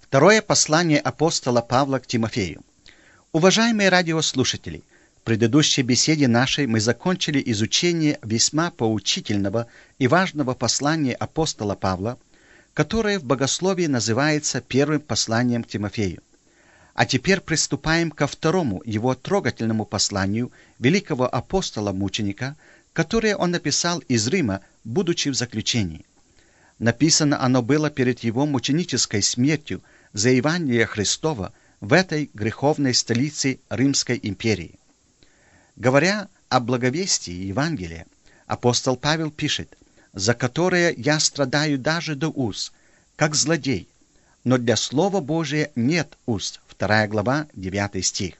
Второе послание апостола Павла к Тимофею. Уважаемые радиослушатели, в предыдущей беседе нашей мы закончили изучение весьма поучительного и важного послания апостола Павла, которое в богословии называется первым посланием к Тимофею. А теперь приступаем ко второму его трогательному посланию великого апостола-мученика, которое он написал из Рима, будучи в заключении. Написано оно было перед его мученической смертью за Евангелие Христова в этой греховной столице Римской империи. Говоря о благовестии Евангелия, апостол Павел пишет: «За которое я страдаю даже до уз, как злодей, но для Слова Божия нет уз». 2 глава, 9 стих.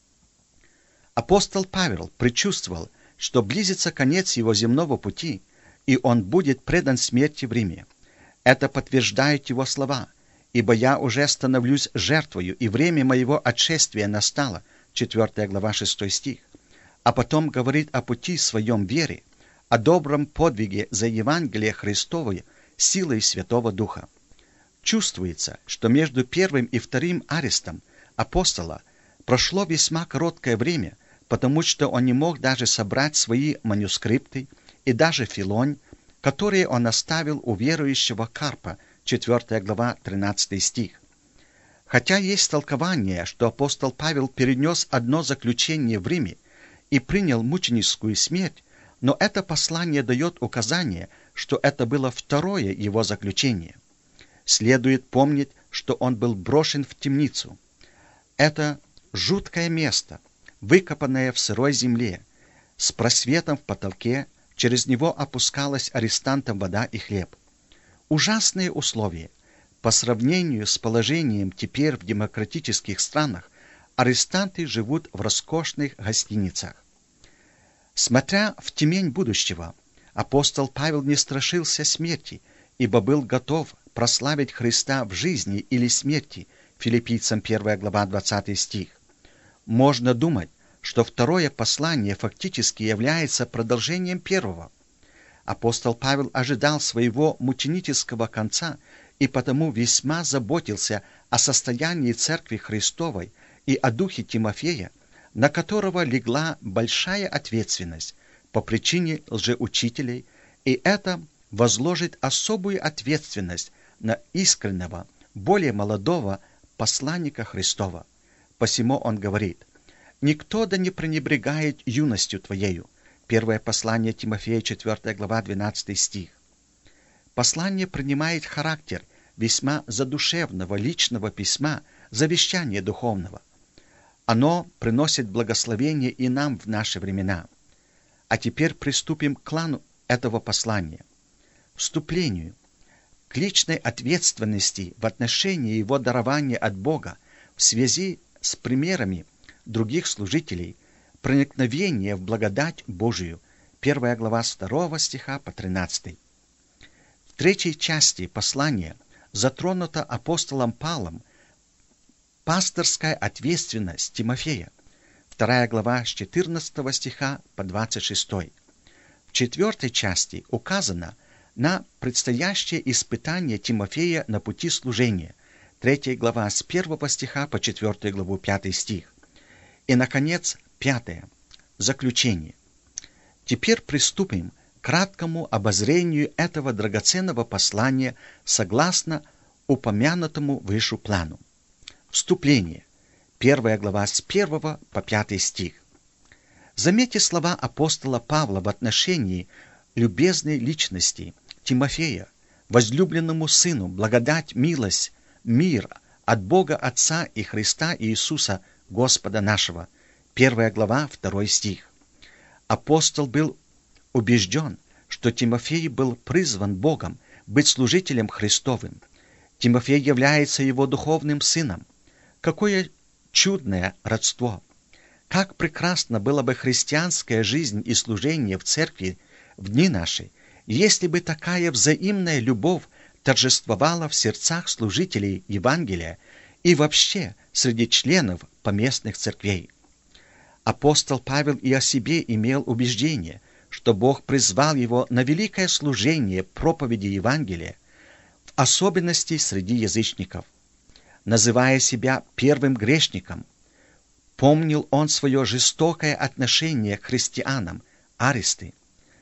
Апостол Павел предчувствовал, что близится конец его земного пути, и он будет предан смерти в Риме. Это подтверждают его слова: «Ибо я уже становлюсь жертвою, и время моего отшествия настало». 4 глава, 6 стих. А потом говорит о пути своем вере, о добром подвиге за Евангелие Христовое силой Святого Духа. Чувствуется, что между первым и вторым арестом апостола прошло весьма короткое время, потому что он не мог даже собрать свои манускрипты и даже Филонь, которые он оставил у верующего Карпа, 4 глава, 13 стих. Хотя есть толкование, что апостол Павел перенес одно заключение в Риме и принял мученическую смерть, но это послание дает указание, что это было второе его заключение. Следует помнить, что он был брошен в темницу. Это жуткое место, выкопанное в сырой земле, с просветом в потолке, через него опускалась арестантам вода и хлеб. Ужасные условия. По сравнению с положением теперь в демократических странах, арестанты живут в роскошных гостиницах. Смотря в темень будущего, апостол Павел не страшился смерти, ибо был готов прославить Христа в жизни или смерти. Филиппийцам 1 глава, 20 стих. Можно думать, что второе послание фактически является продолжением первого. Апостол Павел ожидал своего мученического конца и потому весьма заботился о состоянии Церкви Христовой и о духе Тимофея, на которого легла большая ответственность по причине лжеучителей, и это возложит особую ответственность на искреннего, более молодого посланника Христова. Посему он говорит: «Никто да не пренебрегает юностью твоею». Первое послание Тимофея, 4 глава, 12 стих. Послание принимает характер весьма задушевного личного письма, завещания духовного. Оно приносит благословение и нам в наши времена. А теперь приступим к плану этого послания. Вступлению, к личной ответственности в отношении его дарования от Бога в связи с примерами других служителей, проникновение в благодать Божию. 1 глава с 2 стиха по 13. В третьей части послания затронута апостолом Павлом пасторская ответственность Тимофея. 2 глава с 14 стиха по 26. В четвертой части указано на предстоящее испытание Тимофея на пути служения. 3 глава с 1 стиха по 4 главу 5 стих. И, наконец, 5. Заключение. Теперь приступим к краткому обозрению этого драгоценного послания согласно упомянутому выше плану. Вступление. 1 глава с 1 по 5 стих. Заметьте слова апостола Павла в отношении любезной личности Тимофея, возлюбленному сыну, благодать, милость, мир от Бога Отца и Христа Иисуса, Господа нашего. 1 глава, 2 стих. Апостол был убежден, что Тимофей был призван Богом быть служителем Христовым. Тимофей является его духовным сыном. Какое чудное родство! Как прекрасна была бы христианская жизнь и служение в церкви в дни наши, если бы такая взаимная любовь торжествовала в сердцах служителей Евангелия и вообще среди членов поместных церквей. Апостол Павел и о себе имел убеждение, что Бог призвал его на великое служение проповеди Евангелия, в особенности среди язычников. называя себя первым грешником. Помнил он свое жестокое отношение к христианам, аресты,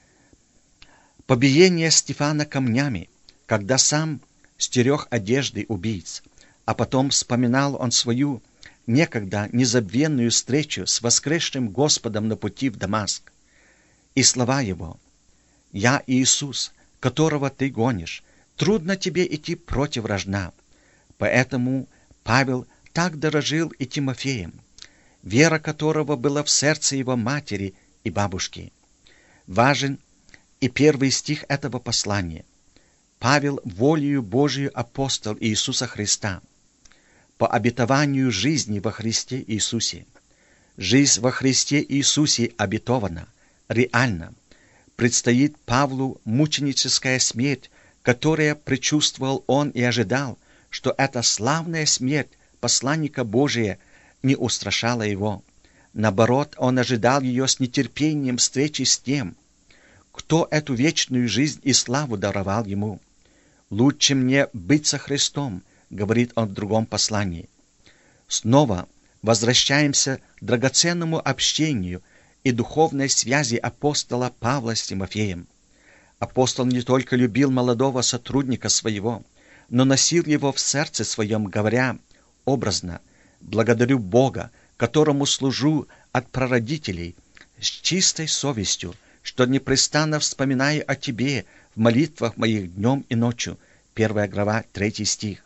побиение Стефана камнями, когда сам стерег одежды убийц, а потом вспоминал он свою некогда незабвенную встречу с воскресшим Господом на пути в Дамаск. И слова его: «Я Иисус, которого ты гонишь, трудно тебе идти против рожна». Поэтому Павел так дорожил и Тимофеем, вера которого была в сердце его матери и бабушки. Важен и первый стих этого послания. Павел, волею Божию апостол Иисуса Христа, по обетованию жизни во Христе Иисусе. Жизнь во Христе Иисусе обетована, реальна. Предстоит Павлу мученическая смерть, которая предчувствовал он и ожидал, что эта славная смерть посланника Божия не устрашала его. Наоборот, он ожидал ее с нетерпением встречи с тем, кто эту вечную жизнь и славу даровал ему. «Лучше мне быть со Христом», — говорит он в другом послании. Снова возвращаемся к драгоценному общению и духовной связи апостола Павла с Тимофеем. Апостол не только любил молодого сотрудника своего, но носил его в сердце своем, говоря образно: «Благодарю Бога, которому служу от прародителей, с чистой совестью, что непрестанно вспоминаю о тебе в молитвах моих днем и ночью». 1 глава, 3 стих.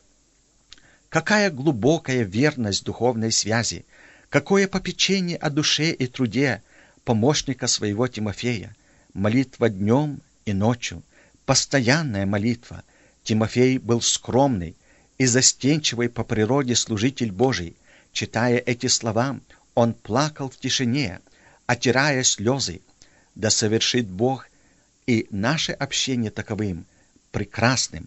Какая глубокая верность духовной связи, какое попечение о душе и труде помощника своего Тимофея. Молитва днем и ночью, постоянная молитва. Тимофей был скромный и застенчивый по природе служитель Божий. Читая эти слова, он плакал в тишине, отирая слезы. Да совершит Бог и наше общение таковым, прекрасным.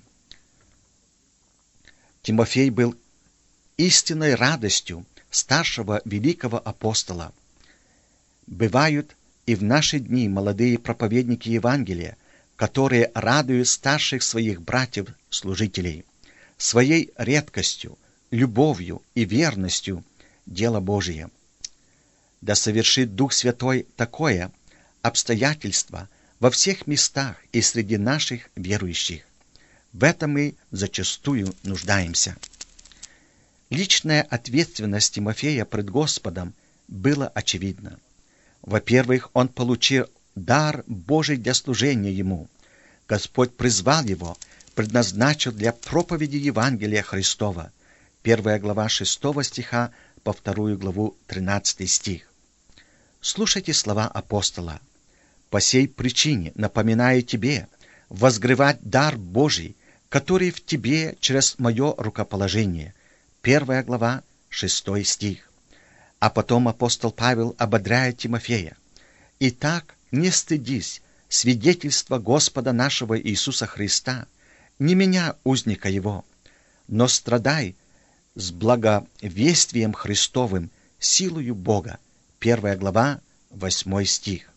Тимофей был истинной радостью старшего великого апостола. Бывают и в наши дни молодые проповедники Евангелия, которые радуют старших своих братьев-служителей своей редкостью, любовью и верностью дело Божие. Да совершит Дух Святой такое обстоятельство во всех местах и среди наших верующих. В этом мы зачастую нуждаемся. Личная ответственность Тимофея пред Господом была очевидна. Во-первых, он получил дар Божий для служения ему. Господь призвал его, предназначил для проповеди Евангелия Христова. 1 глава 6 стиха по 2 главу 13 стих. Слушайте слова апостола. «По сей причине напоминаю тебе возгревать дар Божий, который в тебе через мое рукоположение». 1 глава 6 стих. А потом апостол Павел ободряет Тимофея: «Итак, не стыдись свидетельства Господа нашего Иисуса Христа, не меня, узника Его, но страдай с благовествием Христовым, силою Бога». 1 глава 8 стих.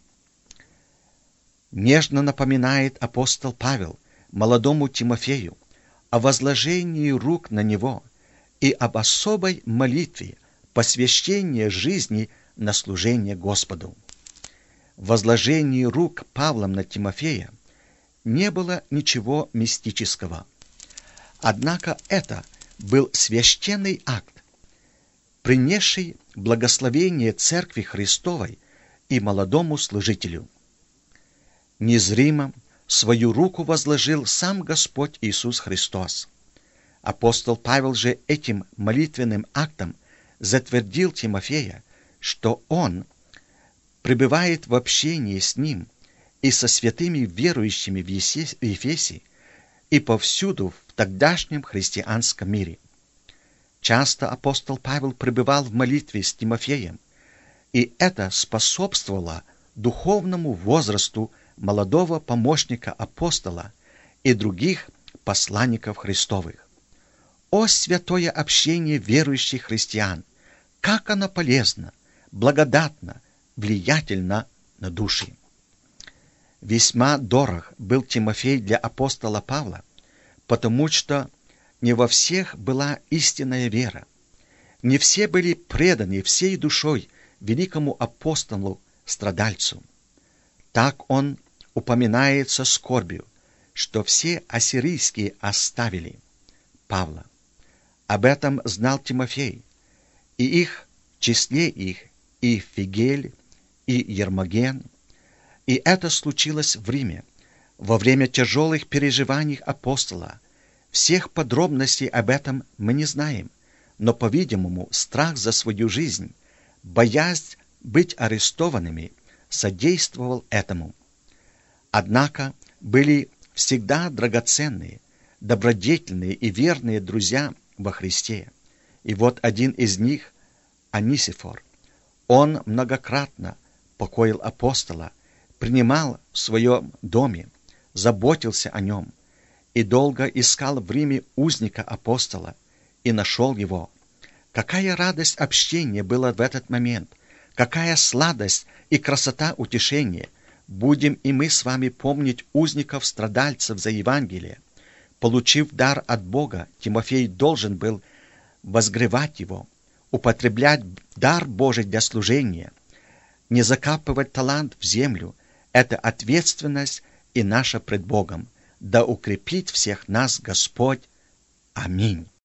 Нежно напоминает апостол Павел молодому Тимофею о возложении рук на него и об особой молитве посвящения жизни на служение Господу. В возложении рук Павлом на Тимофея не было ничего мистического. Однако это был священный акт, принесший благословение Церкви Христовой и молодому служителю. Незримо свою руку возложил сам Господь Иисус Христос. Апостол Павел же этим молитвенным актом затвердил Тимофея, что он пребывает в общении с ним и со святыми верующими в Ефесе и повсюду в тогдашнем христианском мире. Часто апостол Павел пребывал в молитве с Тимофеем, и это способствовало духовному возрасту молодого помощника апостола и других посланников Христовых. О святое общение верующих христиан! Как оно полезно, благодатно, влиятельно на души! Весьма дорог был Тимофей для апостола Павла, потому что не во всех была истинная вера. Не все были преданы всей душой великому апостолу-страдальцу. Так он упоминается скорбью, что все ассирийские оставили Павла. Об этом знал Тимофей, и их, в числе их, и Фигель, и Ермоген. И это случилось в Риме, во время тяжелых переживаний апостола. Всех подробностей об этом мы не знаем, но, по-видимому, страх за свою жизнь, боязнь быть арестованными, содействовал этому. Однако были всегда драгоценные, добродетельные и верные друзья во Христе. И вот один из них, Онисифор, он многократно покоил апостола, принимал в своем доме, заботился о нем и долго искал в Риме узника апостола и нашел его. Какая радость общения была в этот момент, какая сладость и красота утешения! Будем и мы с вами помнить узников-страдальцев за Евангелие. Получив дар от Бога, Тимофей должен был возгревать его, употреблять дар Божий для служения, не закапывать талант в землю. Это ответственность и наша пред Богом. Да укрепит всех нас Господь. Аминь.